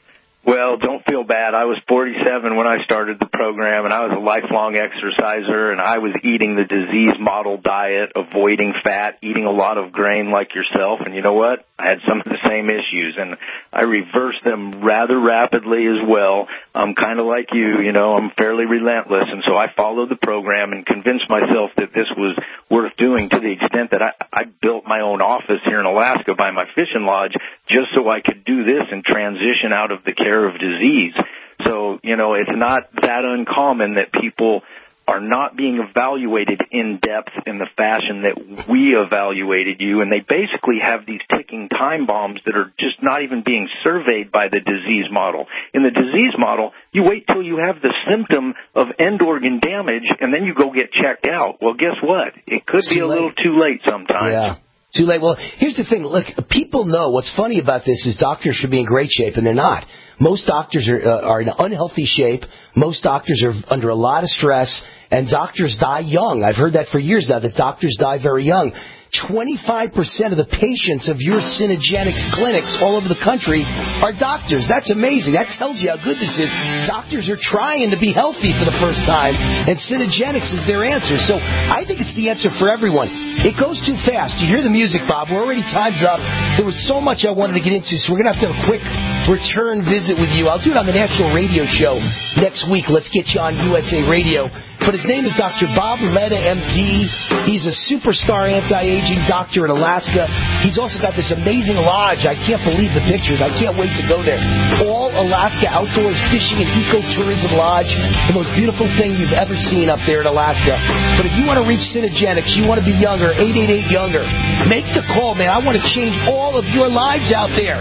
A: Well, don't feel bad. I was forty-seven when I started the program, and I was a lifelong exerciser, and I was eating the disease model diet, avoiding fat, eating a lot of grain like yourself, and you know what? I had some of the same issues, and I reversed them rather rapidly as well. I'm kind of like you, you know, I'm fairly relentless, and so I followed the program and convinced myself that this was worth doing to the extent that I, I built my own office here in Alaska by my fishing lodge just so I could do this and transition out of the care of disease. So, you know, it's not that uncommon that people are not being evaluated in depth in the fashion that we evaluated you, and they basically have these ticking time bombs that are just not even being surveyed by the disease model. In the disease model, you wait till you have the symptom of end organ damage, and then you go get checked out. Well, guess what? It could be a little too late sometimes.
C: Yeah. Too late. Well, here's the thing. Look, people know what's funny about this is doctors should be in great shape, and they're not. Most doctors are, uh, are in unhealthy shape. Most doctors are under a lot of stress, and doctors die young. I've heard that for years now, that doctors die very young. twenty-five percent of the patients of your Synergenics clinics all over the country are doctors. That's amazing. That tells you how good this is. Doctors are trying to be healthy for the first time, and Synergenics is their answer. So I think it's the answer for everyone. It goes too fast. You hear the music, Bob. We're already time's up. There was so much I wanted to get into, so we're going to have to have a quick return visit with you. I'll do it on the National Radio Show next week. Let's get you on U S A Radio. But his name is Doctor Bob Letta, M D. He's a superstar anti-aging doctor in Alaska. He's also got this amazing lodge. I can't believe the pictures. I can't wait to go there. All Alaska Outdoors Fishing and Ecotourism Lodge. The most beautiful thing you've ever seen up there in Alaska. But if you want to reach Synergenics, you want to be younger, eight eight eight younger. Make the call, man. I want to change all of your lives out there.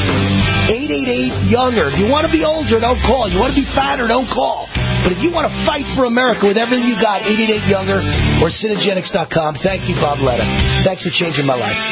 C: eight eight eight younger. If you want to be older, don't call. You want to be fatter, don't call. But if you want to fight for America with everything you got, eight eight eight younger or Synergenics dot com. Thank you, Bob Letta. Thanks for changing my life.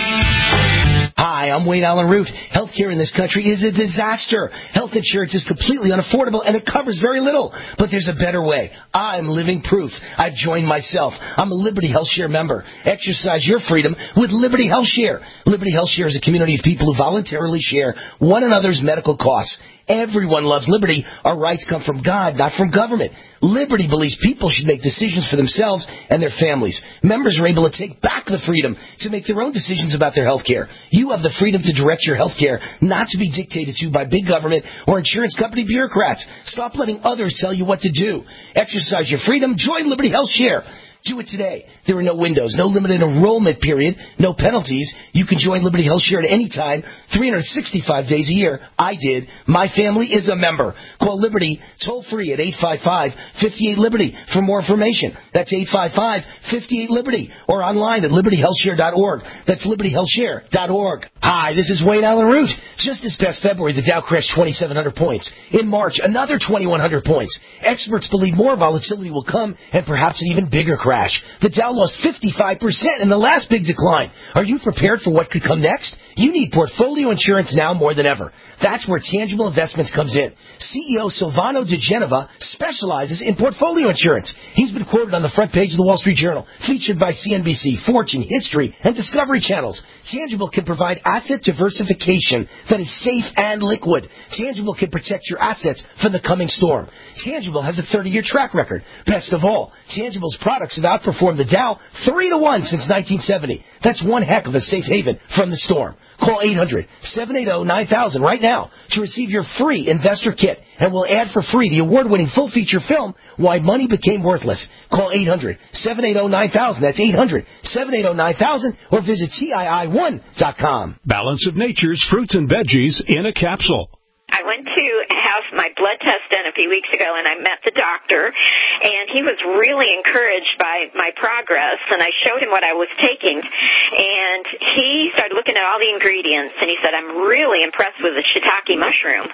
C: Hi, I'm Wayne Allen Root. Healthcare in this country is a disaster. Health insurance is completely unaffordable, and it covers very little. But there's a better way. I'm living proof. I've joined myself. I'm a Liberty Health Share member. Exercise your freedom with Liberty Health Share. Liberty Health Share is a community of people who voluntarily share one another's medical costs. Everyone loves liberty. Our rights come from God, not from government. Liberty believes people should make decisions for themselves and their families. Members are able to take back the freedom to make their own decisions about their health care. You have the freedom to direct your health care, not to be dictated to by big government or insurance company bureaucrats. Stop letting others tell you what to do. Exercise your freedom. Join Liberty Health Share. Do it today. There are no windows, no limited enrollment period, no penalties. You can join Liberty Health Share at any time, three hundred sixty-five days a year. I did. My family is a member. Call Liberty toll free at eight five five, five eight, Liberty for more information. That's eight five five, five eight, Liberty or online at liberty health share dot org. That's liberty health share dot org. Hi, this is Wayne Allen Root. Just this past February, the Dow crashed twenty-seven hundred points. In March, another twenty-one hundred points. Experts believe more volatility will come and perhaps an even bigger crash. The Dow lost fifty-five percent in the last big decline. Are you prepared for what could come next? You need portfolio insurance now more than ever. That's where Tangible Investments comes in. C E O Silvano De Genova specializes in portfolio insurance. He's been quoted on the front page of the Wall Street Journal, featured by C N B C, Fortune, History, and Discovery Channels. Tangible can provide asset diversification that is safe and liquid. Tangible can protect your assets from the coming storm. Tangible has a thirty-year track record. Best of all, Tangible's products have outperformed the Dow three to one since nineteen seventy. That's one heck of a safe haven from the storm. Call eight hundred, seven eight zero, nine thousand right now to receive your free investor kit, and we'll add for free the award-winning full-feature film, Why Money Became Worthless. Call eight hundred, seven eight zero, nine thousand. That's eight hundred, seven eight zero, nine thousand, or visit T I I one dot com.
F: Balance of Nature's fruits and veggies in a capsule.
D: I went to have my blood test done a few weeks ago, and I met the doctor, and he was really encouraged by my progress, and I showed him what I was taking, and he started looking at all the ingredients, and he said, I'm really impressed with the shiitake mushroom.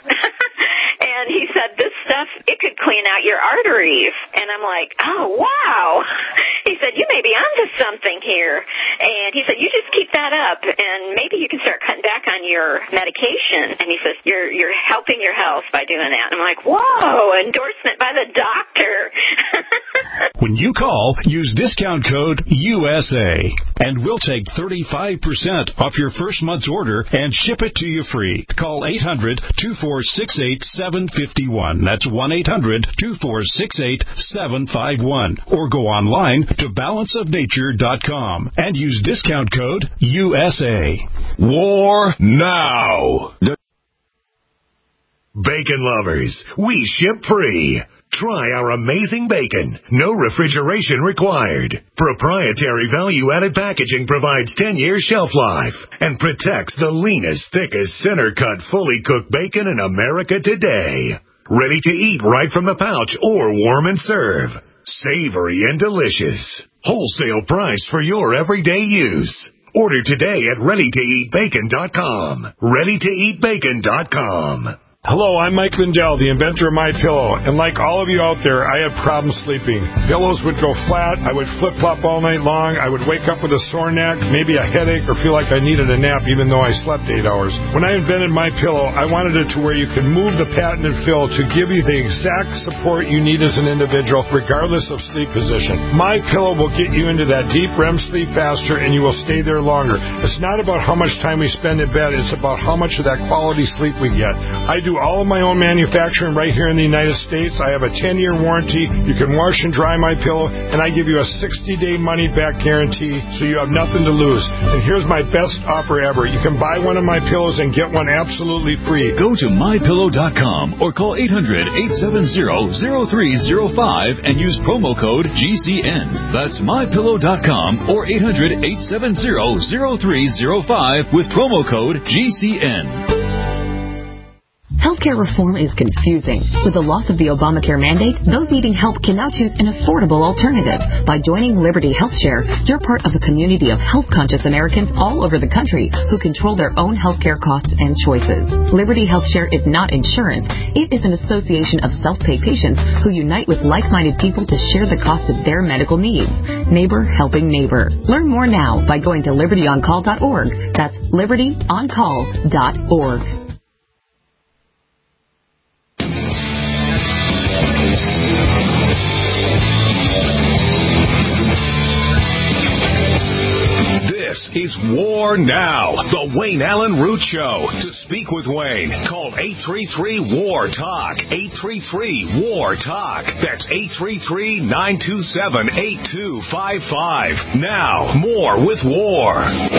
D: And he said, this stuff, it could clean out your arteries. And I'm like, oh, wow. He said, you may be onto something here. And he said, you just keep that up, and maybe you can start cutting back on your medication. And he says, you're you're helping your health by doing that. And I'm like, whoa, endorsement by the doctor.
F: When you call, use discount code U S A, and we'll take thirty-five percent off your first month's order and ship it to you free. Call eight hundred, two four six eight, seven five one. That's one eight hundred, two four six eight, seven five one. Or go online to balance of nature dot com and use discount code U S A.
B: War now. The Bacon lovers, we ship free. Try our amazing bacon. No refrigeration required. Proprietary value-added packaging provides ten years shelf life and protects the leanest, thickest, center-cut, fully cooked bacon in America today. Ready to eat right from the pouch or warm and serve. Savory and delicious. Wholesale price for your everyday use. Order today at ready to eat bacon dot com. ready to eat bacon dot com.
E: Hello, I'm Mike Lindell, the inventor of MyPillow, and like all of you out there, I had problems sleeping. Pillows would go flat, I would flip-flop all night long, I would wake up with a sore neck, maybe a headache, or feel like I needed a nap even though I slept eight hours. When I invented MyPillow, I wanted it to where you could move the patented fill to give you the exact support you need as an individual, regardless of sleep position. MyPillow will get you into that deep R E M sleep faster, and you will stay there longer. It's not about how much time we spend in bed, it's about how much of that quality sleep we get. I do all of my own manufacturing right here in the United States. I have a ten-year warranty. You can wash and dry my pillow, and I give you a sixty-day money-back guarantee, so you have nothing to lose. And here's my best offer ever. You can buy one of my pillows and get one absolutely free.
G: Go to my pillow dot com or call eight hundred, eight seven zero, zero three zero five and use promo code G C N. That's my pillow dot com or eight hundred, eight seven zero, zero three zero five with promo code G C N.
H: Healthcare reform is confusing. With the loss of the Obamacare mandate, those needing help can now choose an affordable alternative. By joining Liberty HealthShare, you're part of a community of health-conscious Americans all over the country who control their own healthcare costs and choices. Liberty HealthShare is not insurance. It is an association of self-pay patients who unite with like-minded people to share the cost of their medical needs. Neighbor helping neighbor. Learn more now by going to liberty on call dot org. That's liberty on call dot org.
B: This is War Now, the Wayne Allen Root Show. To speak with Wayne, call eight three three, W A R, TALK. eight three three, W A R, TALK. That's eight three three, nine two seven, eight two five five. Now, more with War.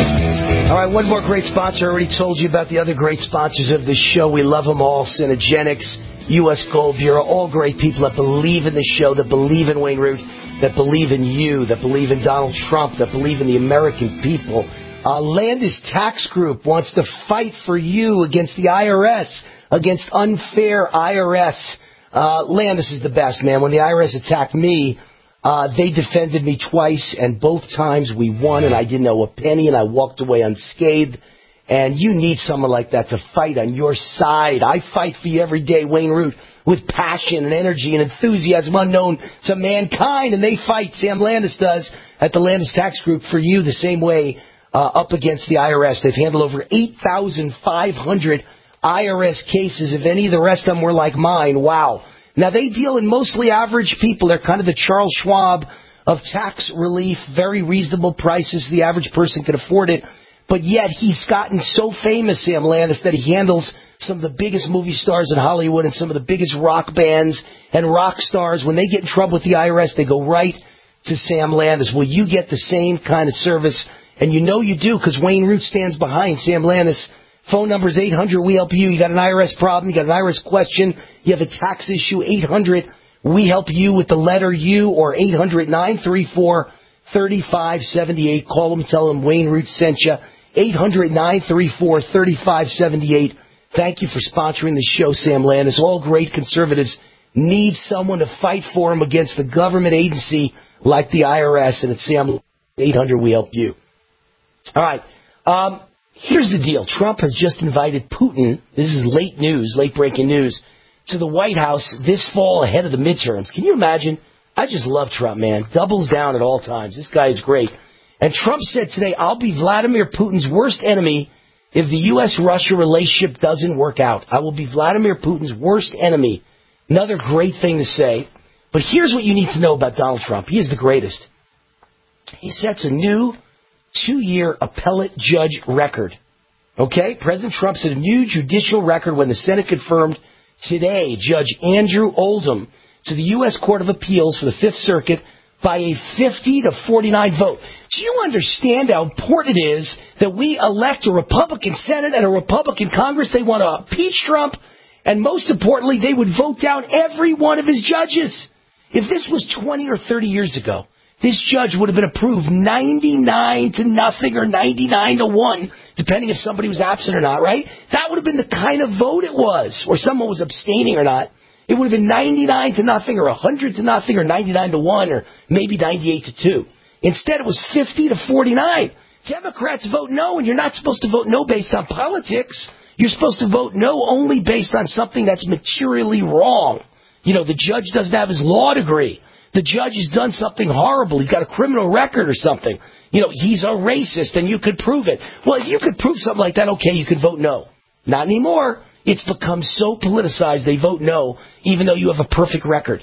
C: All right, one more great sponsor. I already told you about the other great sponsors of this show. We love them all. Synagenics, U S Gold Bureau, all great people that believe in the show, that believe in Wayne Root, that believe in you, that believe in Donald Trump, that believe in the American people. Uh, Landis Tax Group wants to fight for you against the I R S, against unfair I R S. Uh, Landis is the best, man. When the I R S attacked me, uh, they defended me twice, and both times we won, and I didn't owe a penny, and I walked away unscathed. And you need someone like that to fight on your side. I fight for you every day, Wayne Root, with passion and energy and enthusiasm unknown to mankind. And they fight, Sam Landis does, at the Landis Tax Group for you the same way uh, up against the I R S. They've handled over eight thousand five hundred I R S cases. If any of the rest of them were like mine, wow. Now, they deal in mostly average people. They're kind of the Charles Schwab of tax relief, very reasonable prices. The average person can afford it. But yet he's gotten so famous, Sam Landis, that he handles some of the biggest movie stars in Hollywood and some of the biggest rock bands and rock stars. When they get in trouble with the I R S, they go right to Sam Landis. Will you get the same kind of service? And you know you do, because Wayne Root stands behind Sam Landis. Phone number is eight hundred, we help you. You got an I R S problem, you got an I R S question, you have a tax issue, eight hundred, we help you with the letter U, or eight hundred, nine three four, three five seven eight. Call them, tell them Wayne Root sent you. eight hundred, nine three four, three five seven eight. Thank you for sponsoring the show, Sam Landis. All great conservatives need someone to fight for them against the government agency like the I R S, and it's Sam, eight hundred, we help you. All right. Um, here's the deal. Trump has just invited Putin, this is late news, late breaking news, to the White House this fall ahead of the midterms. Can you imagine? I just love Trump, man. Doubles down at all times. This guy is great. And Trump said today, I'll be Vladimir Putin's worst enemy if the U S Russia relationship doesn't work out. I will be Vladimir Putin's worst enemy. Another great thing to say. But here's what you need to know about Donald Trump. He is the greatest. He sets a new two-year appellate judge record. Okay? President Trump set a new judicial record when the Senate confirmed today Judge Andrew Oldham to the U S Court of Appeals for the Fifth Circuit by a fifty to forty-nine vote. Do you understand how important it is that we elect a Republican Senate and a Republican Congress? They want to impeach Trump, and most importantly, they would vote down every one of his judges. If this was twenty or thirty years ago, this judge would have been approved ninety-nine to nothing or ninety-nine to one, depending if somebody was absent or not, right? That would have been the kind of vote it was, or someone was abstaining or not. It would have been ninety-nine to nothing or one hundred to nothing or ninety-nine to one or maybe ninety-eight to two. Instead, it was fifty to forty-nine. Democrats vote no, and you're not supposed to vote no based on politics. You're supposed to vote no only based on something that's materially wrong. You know, the judge doesn't have his law degree. The judge has done something horrible. He's got a criminal record or something. You know, he's a racist, and you could prove it. Well, if you could prove something like that, okay, you could vote no. Not anymore. It's become so politicized they vote no, even though you have a perfect record.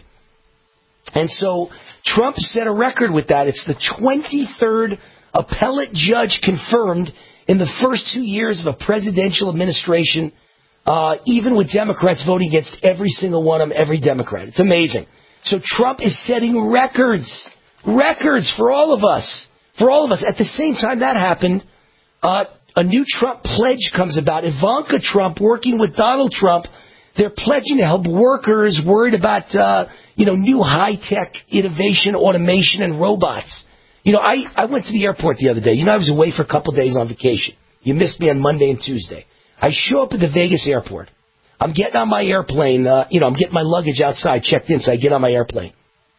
C: And so Trump set a record with that. It's the twenty-third appellate judge confirmed in the first two years of a presidential administration, uh, even with Democrats voting against every single one of them, every Democrat. It's amazing. So Trump is setting records, records for all of us, for all of us. At the same time that happened, uh, a new Trump pledge comes about. Ivanka Trump working with Donald Trump, they're pledging to help workers worried about, uh, you know, new high-tech innovation, automation, and robots. You know, I, I went to the airport the other day. You know, I was away for a couple of days on vacation. You missed me on Monday and Tuesday. I show up at the Vegas airport. I'm getting on my airplane. Uh, you know, I'm getting my luggage outside, checked in, so I get on my airplane.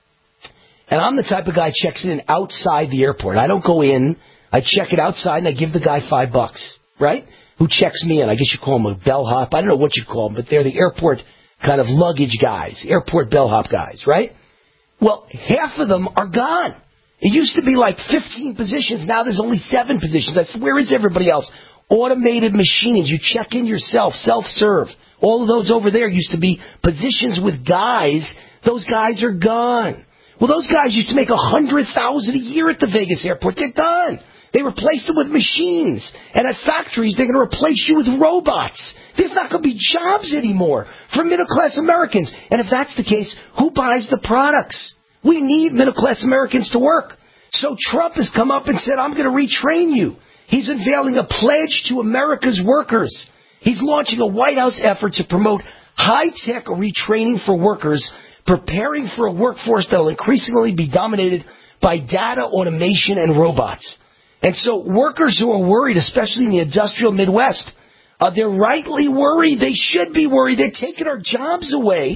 C: And I'm the type of guy who checks in outside the airport. I don't go in. I check it outside, and I give the guy five bucks, right? Who checks me in. I guess you call him a bellhop. I don't know what you call them, but they're the airport kind of luggage guys, airport bellhop guys, right? Well, half of them are gone. It used to be like fifteen positions. Now there's only seven positions. That's, where is everybody else? Automated machines. You check in yourself, self-serve. All of those over there used to be positions with guys. Those guys are gone. Well, those guys used to make one hundred thousand dollars a year at the Vegas airport. They're done. They replaced them with machines. And at factories, they're going to replace you with robots. There's not going to be jobs anymore for middle-class Americans. And if that's the case, who buys the products? We need middle-class Americans to work. So Trump has come up and said, I'm going to retrain you. He's unveiling a pledge to America's workers. He's launching a White House effort to promote high-tech retraining for workers, preparing for a workforce that will increasingly be dominated by data, automation, and robots. And so workers who are worried, especially in the industrial Midwest, uh, they're rightly worried. They should be worried. They're taking our jobs away.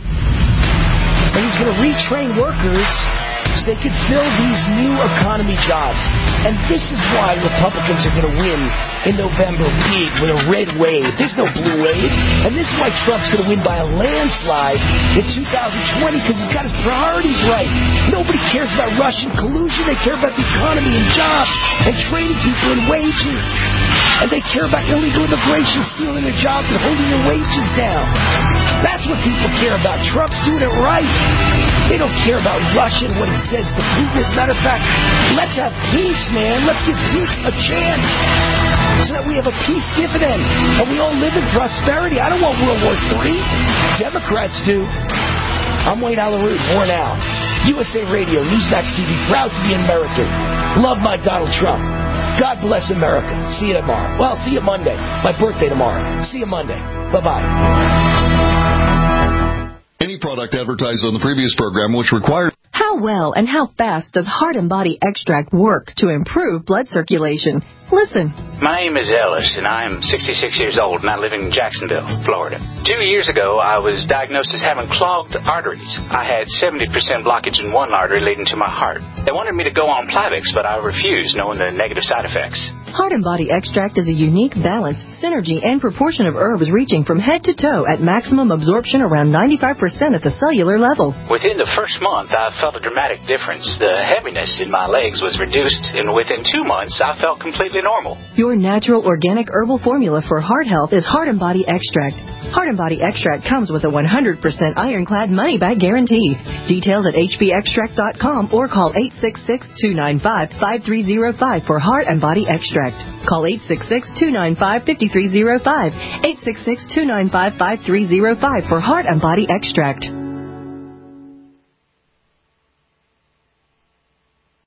C: And he's going to retrain workers so they can fill these new economy jobs. And this is why Republicans are going to win in November big with a red wave. There's no blue wave. And this is why Trump's going to win by a landslide in two thousand twenty, because he's got his priorities right. Nobody cares about Russian collusion. They care about the economy and jobs and trading people in wages. And they care about illegal immigration, stealing their jobs and holding their wages down. That's what people care about. Trump's doing it right. They don't care about Russia and what he says to Putin. As a matter of fact, let's have peace, man. Let's give peace a chance so that we have a peace dividend and we all live in prosperity. I don't want World War Three. Democrats do. I'm Wayne Allyn Root. More now. U S A Radio, Newsmax T V, proud to be American. Love my Donald Trump. God bless America. See you tomorrow. Well, see you Monday. My birthday tomorrow. See you Monday. Bye-bye.
I: Any product advertised on the previous program which required...
J: How well and how fast does Heart and Body Extract work to improve blood circulation? Listen.
L: My name is Ellis, and I am sixty-six years old, and I live in Jacksonville, Florida. Two years ago, I was diagnosed as having clogged arteries. I had seventy percent blockage in one artery leading to my heart. They wanted me to go on Plavix, but I refused, knowing the negative side effects.
J: Heart and Body Extract is a unique balance, synergy, and proportion of herbs reaching from head to toe at maximum absorption around ninety-five percent at the cellular level.
L: Within the first month, I felt a dramatic difference. The heaviness in my legs was reduced, and within two months, I felt completely normal.
J: Your Your natural organic herbal formula for heart health is Heart and Body Extract. Heart and Body Extract comes with a one hundred percent ironclad money-back guarantee. Details at h b extract dot com or call eight six six, two nine five, five three zero five for Heart and Body Extract. Call eight six six, two nine five, five three zero five, eight six six, two nine five, five three zero five for Heart and Body Extract.